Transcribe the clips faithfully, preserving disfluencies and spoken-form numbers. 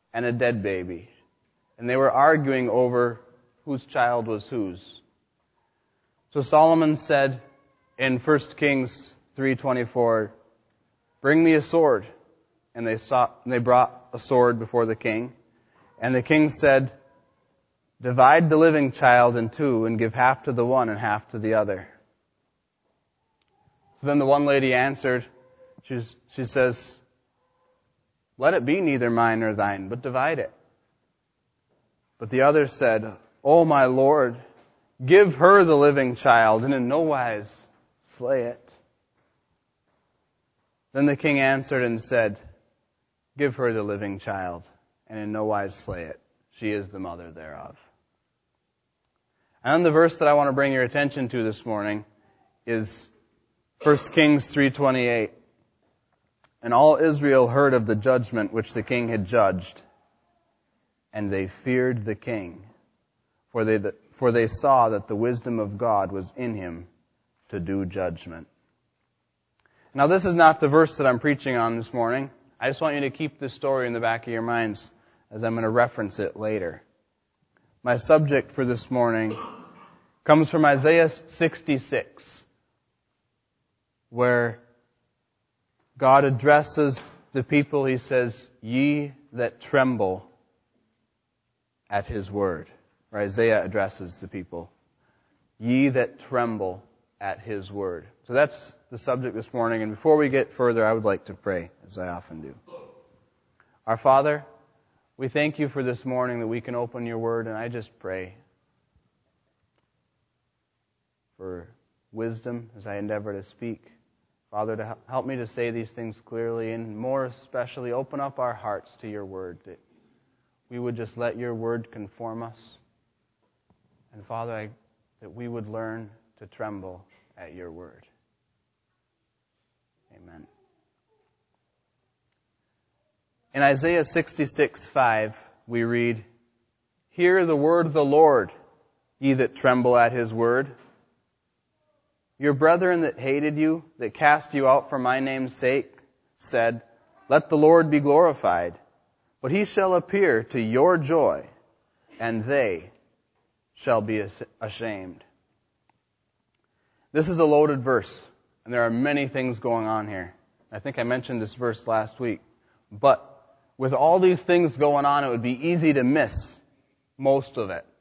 and a dead baby. And they were arguing over whose child was whose. So Solomon said in First Kings three twenty-four, "Bring me a sword." And they sought, and they brought a sword before the king. And the king said, "Divide the living child in two and give half to the one and half to the other." So then the one lady answered, she's, she says, "Let it be neither mine nor thine, but divide it." But the other said, "O my lord, give her the living child, and in no wise slay it." Then the king answered and said, "Give her the living child, and in no wise slay it. She is the mother thereof." And then the verse that I want to bring your attention to this morning is First Kings three twenty-eight. "And all Israel heard of the judgment which the king had judged, and they feared the king, for they, for they saw that the wisdom of God was in him to do judgment." Now this is not the verse that I'm preaching on this morning. I just want you to keep this story in the back of your minds as I'm going to reference it later. My subject for this morning comes from Isaiah sixty-six, where God addresses the people. He says, "Ye that tremble at his word." Or Isaiah addresses the people. "Ye that tremble at his word." So that's the subject this morning. And before we get further, I would like to pray, as I often do. Our Father, we thank you for this morning that we can open your word, and I just pray for wisdom as I endeavor to speak. Father, to help me to say these things clearly, and more especially open up our hearts to your word, that we would just let your word conform us. And Father, I, that we would learn to tremble at your word. Amen. In Isaiah sixty-six five, we read, "Hear the word of the Lord, ye that tremble at his word. Your brethren that hated you, that cast you out for my name's sake, said, Let the Lord be glorified. But he shall appear to your joy, and they shall be ashamed." This is a loaded verse, and there are many things going on here. I think I mentioned this verse last week. But with all these things going on, it would be easy to miss most of it.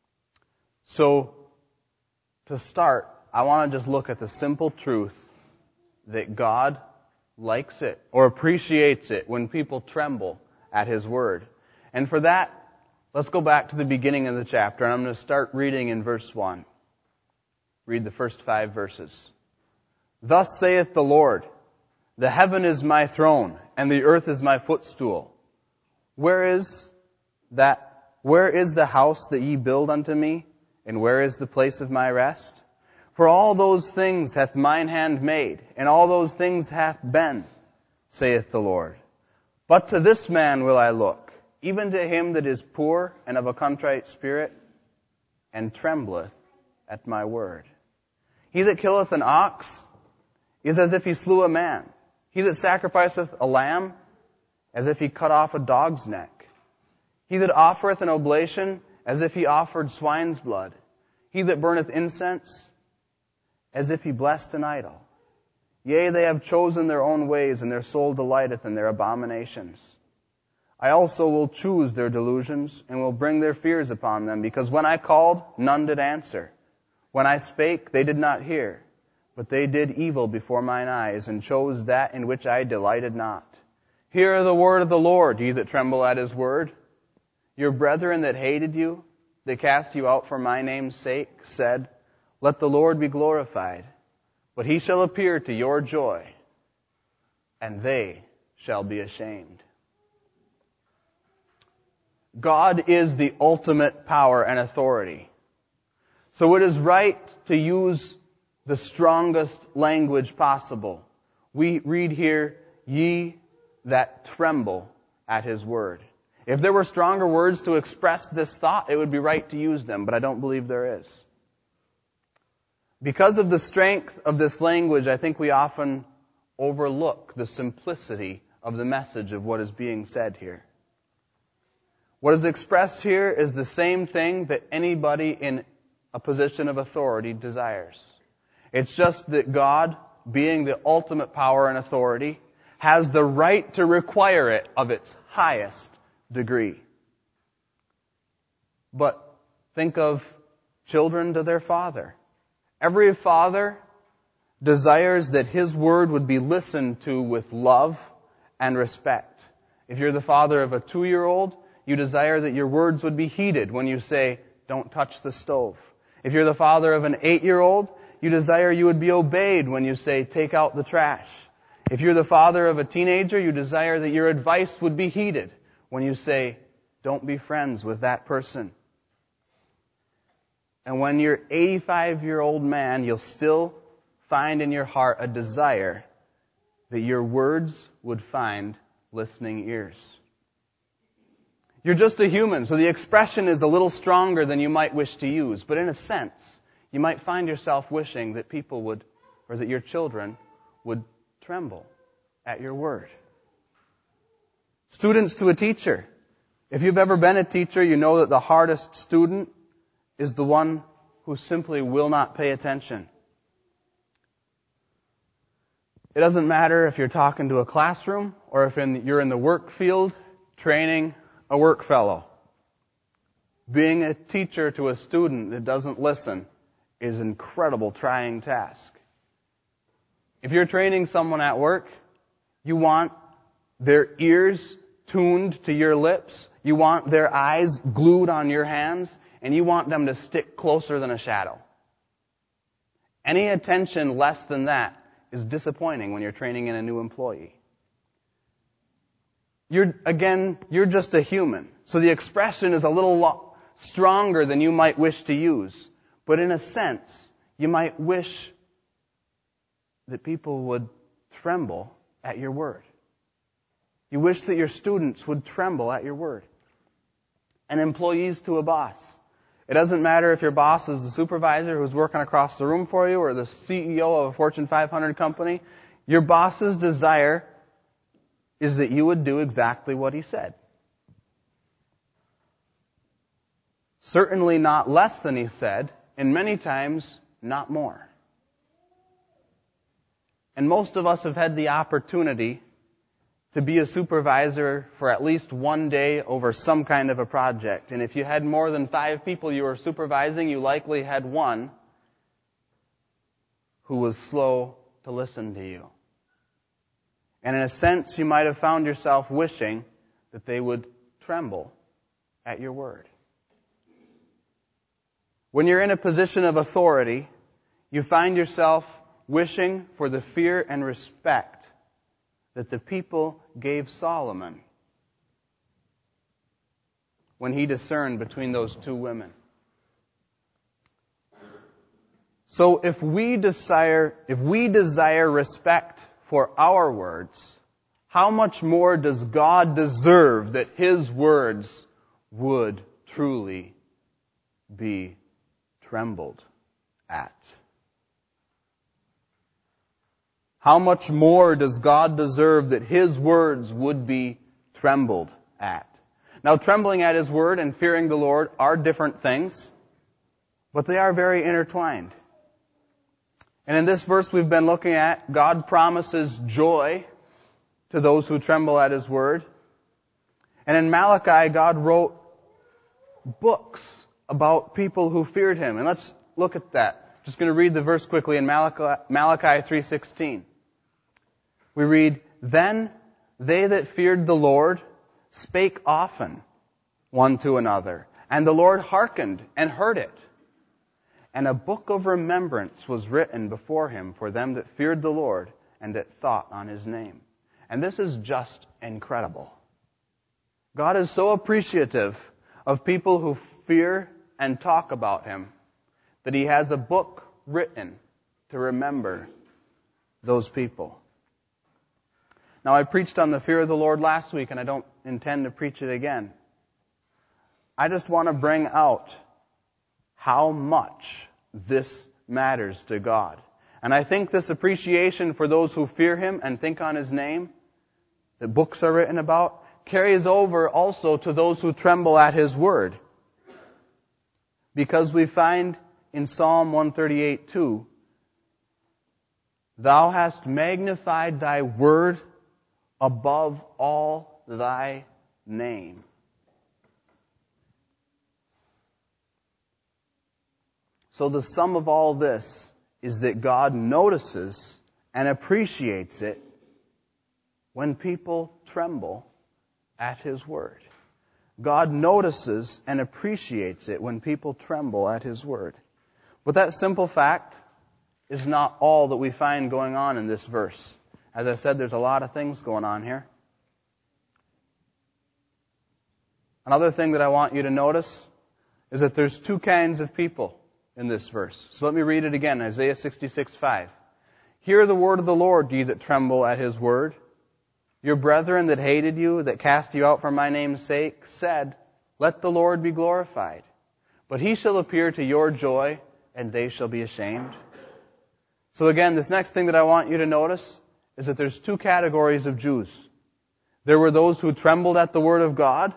So, to start, I want to just look at the simple truth that God likes it or appreciates it when people tremble at his word. And for that, let's go back to the beginning of the chapter, and I'm going to start reading in verse one. Read the first five verses. "Thus saith the Lord, the heaven is my throne, and the earth is my footstool. Where is that? Where is the house that ye build unto me? And where is the place of my rest? For all those things hath mine hand made, and all those things hath been, saith the Lord. But to this man will I look, even to him that is poor and of a contrite spirit, and trembleth at my word. He that killeth an ox is as if he slew a man. He that sacrificeth a lamb, as if he cut off a dog's neck. He that offereth an oblation, as if he offered swine's blood. He that burneth incense, as if he blessed an idol. Yea, they have chosen their own ways, and their soul delighteth in their abominations. I also will choose their delusions, and will bring their fears upon them, because when I called, none did answer. When I spake, they did not hear. But they did evil before mine eyes, and chose that in which I delighted not. Hear the word of the Lord, ye that tremble at his word. Your brethren that hated you, that cast you out for my name's sake, said, Let the Lord be glorified. But he shall appear to your joy, and they shall be ashamed. God is the ultimate power and authority. So it is right to use the strongest language possible. We read here, ye that tremble at his word. If there were stronger words to express this thought, it would be right to use them, but I don't believe there is. Because of the strength of this language, I think we often overlook the simplicity of the message of what is being said here. What is expressed here is the same thing that anybody in a position of authority desires. It's just that God, being the ultimate power and authority, has the right to require it of its highest degree. But think of children to their father. Every father desires that his word would be listened to with love and respect. If you're the father of a two-year-old, you desire that your words would be heeded when you say, "Don't touch the stove." If you're the father of an eight-year-old, you desire you would be obeyed when you say, "Take out the trash." If you're the father of a teenager, you desire that your advice would be heeded when you say, "Don't be friends with that person." And when you're eighty-five-year-old man, you'll still find in your heart a desire that your words would find listening ears. You're just a human, so the expression is a little stronger than you might wish to use. But in a sense, you might find yourself wishing that people would, or that your children would tremble at your word. Students to a teacher. If you've ever been a teacher, you know that the hardest student is the one who simply will not pay attention. It doesn't matter if you're talking to a classroom or if in, you're in the work field training a work fellow. Being a teacher to a student that doesn't listen is an incredible trying task. If you're training someone at work, you want their ears tuned to your lips, you want their eyes glued on your hands, and you want them to stick closer than a shadow. Any attention less than that is disappointing when you're training in a new employee. You're, again, you're just a human. So the expression is a little lo- stronger than you might wish to use. But in a sense, you might wish that people would tremble at your word. You wish that your students would tremble at your word. And employees to a boss. It doesn't matter if your boss is the supervisor who's working across the room for you or the C E O of a Fortune five hundred company. Your boss's desire is that you would do exactly what he said. Certainly not less than he said, and many times not more. And most of us have had the opportunity to be a supervisor for at least one day over some kind of a project. And if you had more than five people you were supervising, you likely had one who was slow to listen to you. And in a sense, you might have found yourself wishing that they would tremble at your word. When you're in a position of authority, you find yourself wishing for the fear and respect that the people gave Solomon when he discerned between those two women. So if we desire, if we desire respect for our words, how much more does God deserve that His words would truly be trembled at? How much more does God deserve that His words would be trembled at? Now, trembling at His word and fearing the Lord are different things, but they are very intertwined. And in this verse we've been looking at, God promises joy to those who tremble at His word. And in Malachi, God wrote books about people who feared Him. And let's look at that. I'm just going to read the verse quickly in Malachi, Malachi three sixteen. We read, "Then they that feared the Lord spake often one to another, and the Lord hearkened and heard it. And a book of remembrance was written before Him for them that feared the Lord and that thought on His name." And this is just incredible. God is so appreciative of people who fear and talk about Him that He has a book written to remember those people. Now, I preached on the fear of the Lord last week, and I don't intend to preach it again. I just want to bring out how much this matters to God. And I think this appreciation for those who fear Him and think on His name, that books are written about, carries over also to those who tremble at His word. Because we find in Psalm one thirty-eight two, Thou hast magnified Thy word above all Thy name. So the sum of all this is that God notices and appreciates it when people tremble at His word. God notices and appreciates it when people tremble at His word. But that simple fact is not all that we find going on in this verse. As I said, there's a lot of things going on here. Another thing that I want you to notice is that there's two kinds of people in this verse. So let me read it again, Isaiah sixty-six five. Hear the word of the Lord, ye that tremble at His word. Your brethren that hated you, that cast you out for my name's sake, said, Let the Lord be glorified. But He shall appear to your joy, and they shall be ashamed. So again, this next thing that I want you to notice is that there's two categories of Jews. There were those who trembled at the word of God,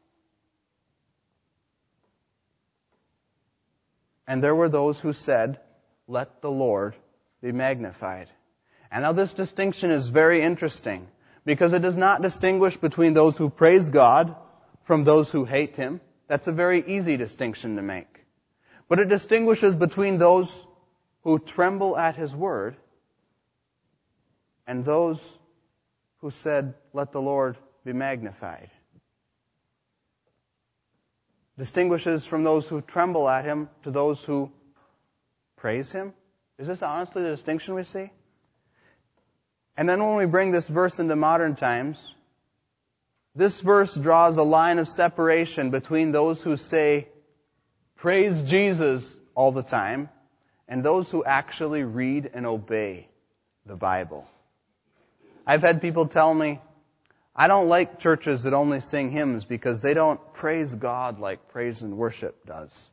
and there were those who said, Let the Lord be magnified. And now this distinction is very interesting, because it does not distinguish between those who praise God from those who hate Him. That's a very easy distinction to make. But it distinguishes between those who tremble at His word and those who said, Let the Lord be magnified. Distinguishes from those who tremble at Him to those who praise Him. Is this honestly the distinction we see? And then when we bring this verse into modern times, this verse draws a line of separation between those who say, praise Jesus all the time, and those who actually read and obey the Bible. I've had people tell me, I don't like churches that only sing hymns because they don't praise God like praise and worship does.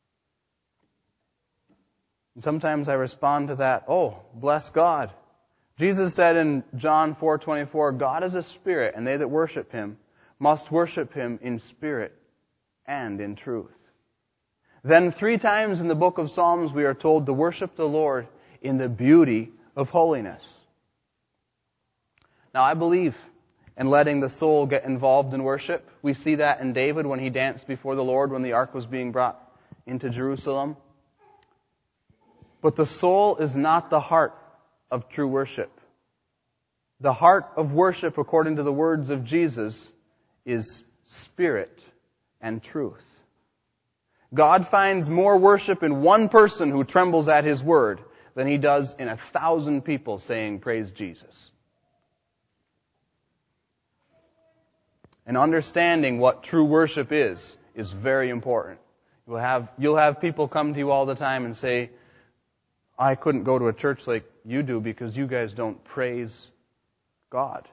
And sometimes I respond to that, oh, bless God. Jesus said in John four twenty-four, God is a spirit, and they that worship Him must worship Him in spirit and in truth. Then three times in the book of Psalms we are told to worship the Lord in the beauty of holiness. Now I believe in letting the soul get involved in worship. We see that in David when he danced before the Lord when the ark was being brought into Jerusalem. But the soul is not the heart of true worship. The heart of worship, according to the words of Jesus, is spirit and truth. God finds more worship in one person who trembles at His word than He does in a thousand people saying, praise Jesus. And understanding what true worship is, is very important. You'll have, you'll have people come to you all the time and say, I couldn't go to a church like you do because you guys don't praise God.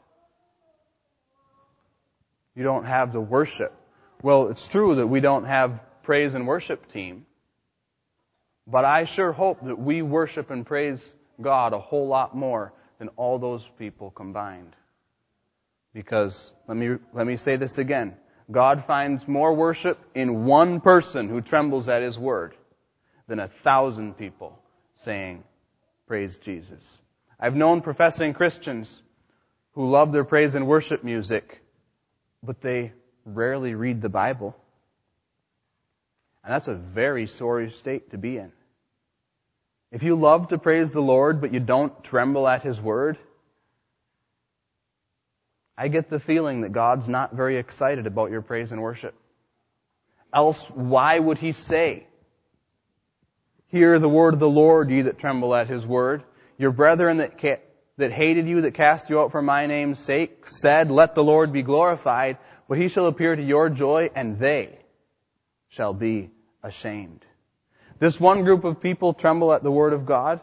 You don't have the worship. Well, it's true that we don't have praise and worship team, but I sure hope that we worship and praise God a whole lot more than all those people combined. Because, let me, let me say this again, God finds more worship in one person who trembles at His word than a thousand people saying, praise Jesus. I've known professing Christians who love their praise and worship music, but they rarely read the Bible. And that's a very sorry state to be in. If you love to praise the Lord, but you don't tremble at His word, I get the feeling that God's not very excited about your praise and worship. Else, why would He say, hear the word of the Lord, ye that tremble at His word. Your brethren that ca- that hated you, that cast you out for my name's sake, said, let the Lord be glorified, but He shall appear to your joy, and they shall be ashamed. This one group of people tremble at the word of God.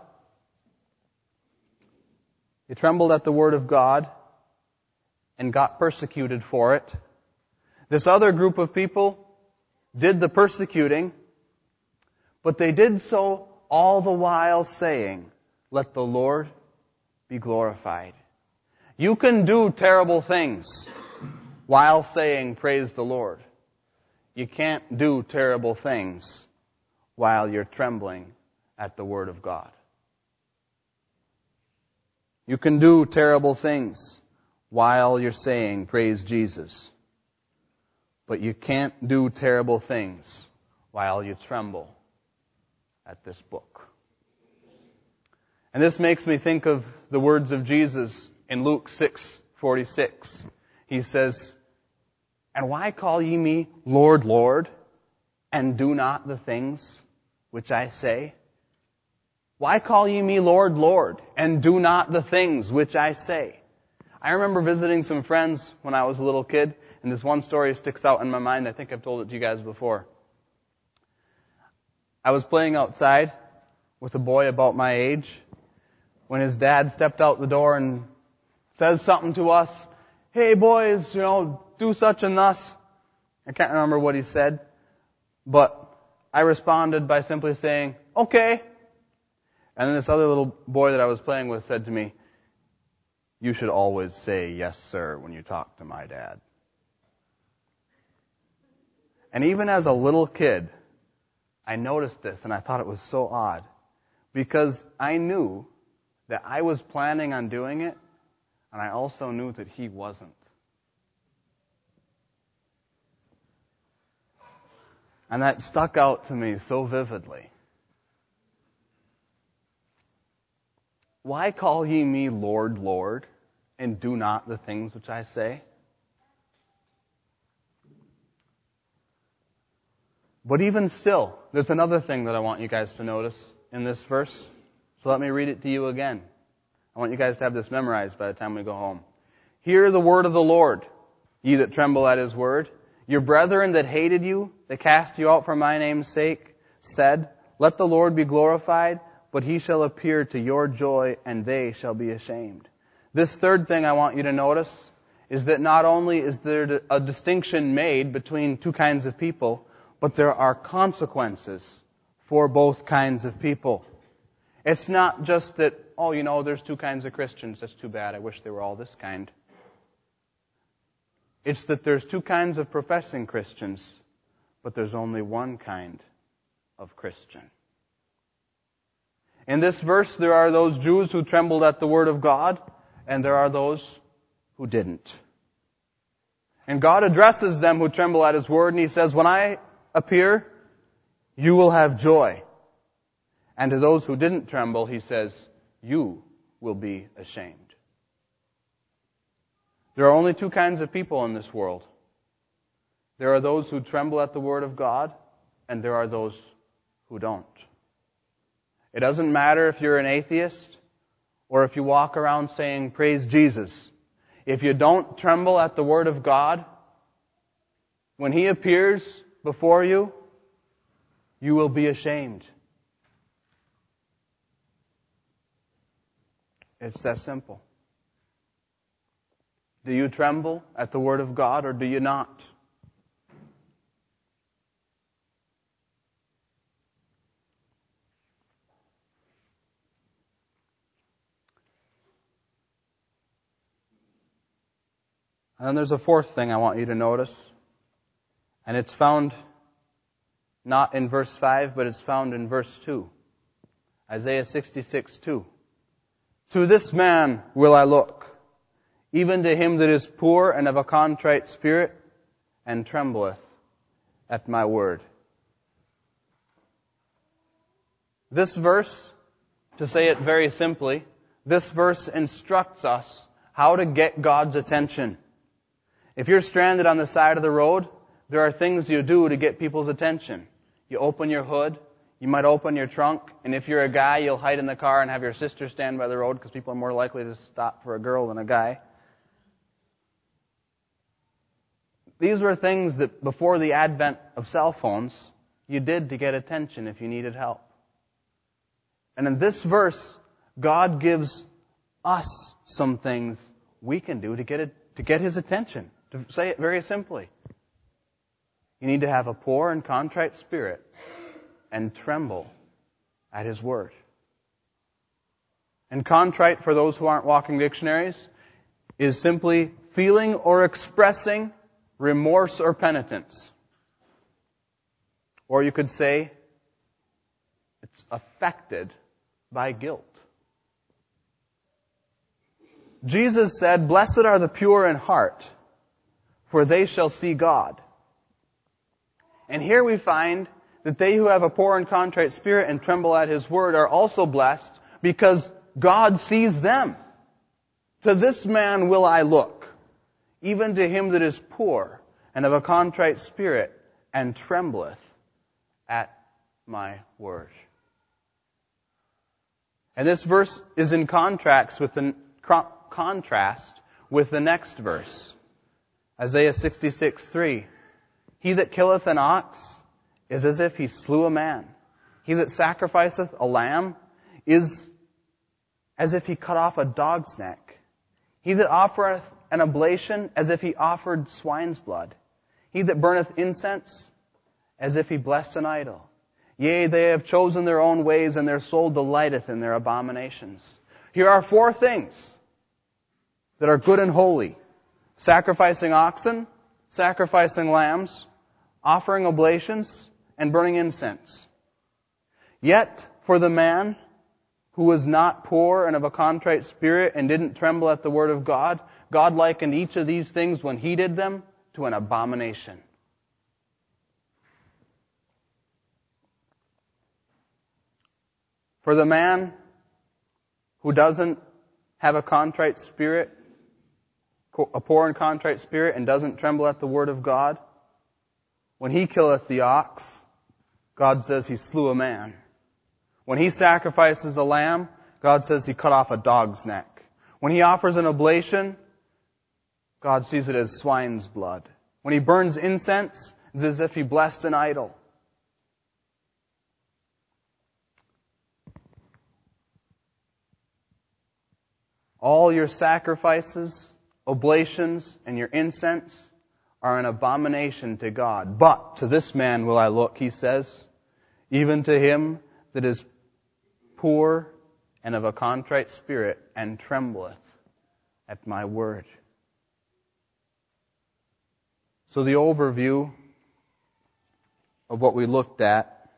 They trembled at the word of God and got persecuted for it. This other group of people did the persecuting, but they did so all the while saying, let the Lord be glorified. You can do terrible things, while saying, praise the Lord. You can't do terrible things while you're trembling at the Word of God. You can do terrible things while you're saying, praise Jesus. But you can't do terrible things while you tremble at this book. And this makes me think of the words of Jesus in Luke six forty-six. He says, and why call ye me Lord, Lord, and do not the things which I say? Why call ye me Lord, Lord, and do not the things which I say? I remember visiting some friends when I was a little kid, and this one story sticks out in my mind. I think I've told it to you guys before. I was playing outside with a boy about my age when his dad stepped out the door and says something to us. Hey boys, you know, do such and thus. I can't remember what he said, but I responded by simply saying, okay. And then this other little boy that I was playing with said to me, you should always say yes sir when you talk to my dad. And even as a little kid, I noticed this and I thought it was so odd because I knew that I was planning on doing it, and I also knew that he wasn't. And that stuck out to me so vividly. Why call ye me Lord, Lord, and do not the things which I say? But even still, there's another thing that I want you guys to notice in this verse. So let me read it to you again. I want you guys to have this memorized by the time we go home. Hear the word of the Lord, ye that tremble at his word. Your brethren that hated you, that cast you out for my name's sake, said, let the Lord be glorified, but he shall appear to your joy, and they shall be ashamed. This third thing I want you to notice is that not only is there a distinction made between two kinds of people, but there are consequences for both kinds of people. It's not just that, oh, you know, there's two kinds of Christians. That's too bad. I wish they were all this kind. It's that there's two kinds of professing Christians, but there's only one kind of Christian. In this verse, there are those Jews who trembled at the word of God, and there are those who didn't. And God addresses them who tremble at his word, and he says, when I appear, you will have joy. And to those who didn't tremble, he says, you will be ashamed. There are only two kinds of people in this world. There are those who tremble at the word of God, and there are those who don't. It doesn't matter if you're an atheist or if you walk around saying, praise Jesus. If you don't tremble at the word of God, when he appears before you, you will be ashamed. It's that simple. Do you tremble at the word of God or do you not? And then there's a fourth thing I want you to notice. And it's found not in verse five, but it's found in verse two. Isaiah sixty-six two. To this man will I look, even to him that is poor and of a contrite spirit, and trembleth at my word. This verse, to say it very simply, this verse instructs us how to get God's attention. If you're stranded on the side of the road, there are things you do to get people's attention. You open your hood, you might open your trunk, and if you're a guy, you'll hide in the car and have your sister stand by the road because people are more likely to stop for a girl than a guy. These were things that before the advent of cell phones, you did to get attention if you needed help. And in this verse, God gives us some things we can do to get it, to get his attention. To say it very simply, you need to have a poor and contrite spirit and tremble at his word. And contrite, for those who aren't walking dictionaries, is simply feeling or expressing remorse or penitence. Or you could say it's affected by guilt. Jesus said, "Blessed are the pure in heart, for they shall see God." And here we find that they who have a poor and contrite spirit and tremble at His word are also blessed because God sees them. To this man will I look, even to him that is poor and of a contrite spirit and trembleth at my word. And this verse is in contrast with the, contrast with the next verse. Isaiah sixty-six three. He that killeth an ox is as if he slew a man. He that sacrificeth a lamb is as if he cut off a dog's neck. He that offereth an oblation as if he offered swine's blood. He that burneth incense as if he blessed an idol. Yea, they have chosen their own ways, and their soul delighteth in their abominations. Here are four things that are good and holy: sacrificing oxen, sacrificing lambs, offering oblations, and burning incense. Yet, for the man who was not poor and of a contrite spirit and didn't tremble at the word of God, God likened each of these things when He did them to an abomination. For the man who doesn't have a contrite spirit, a poor and contrite spirit, and doesn't tremble at the word of God, when he killeth the ox, God says he slew a man. When he sacrifices a lamb, God says he cut off a dog's neck. When he offers an oblation, God sees it as swine's blood. When he burns incense, it's as if he blessed an idol. All your sacrifices, oblations, and your incense are an abomination to God. But to this man will I look, He says, even to him that is poor and of a contrite spirit and trembleth at my word. So the overview of what we looked at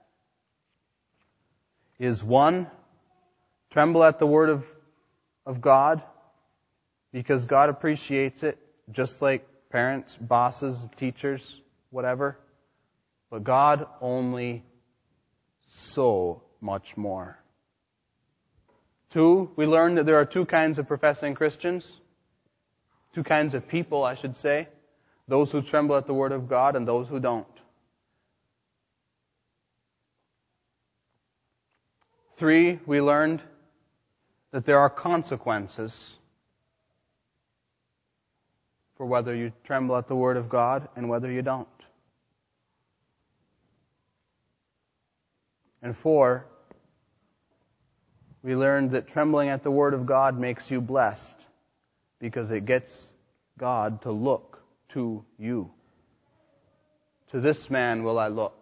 is one, tremble at the word of, of God because God appreciates it, just like parents, bosses, teachers, whatever. But God only so much more. Two, we learned that there are two kinds of professing Christians. Two kinds of people, I should say. Those who tremble at the word of God and those who don't. Three, we learned that there are consequences for whether you tremble at the word of God and whether you don't. And four, we learned that trembling at the word of God makes you blessed because it gets God to look to you. To this man will I look.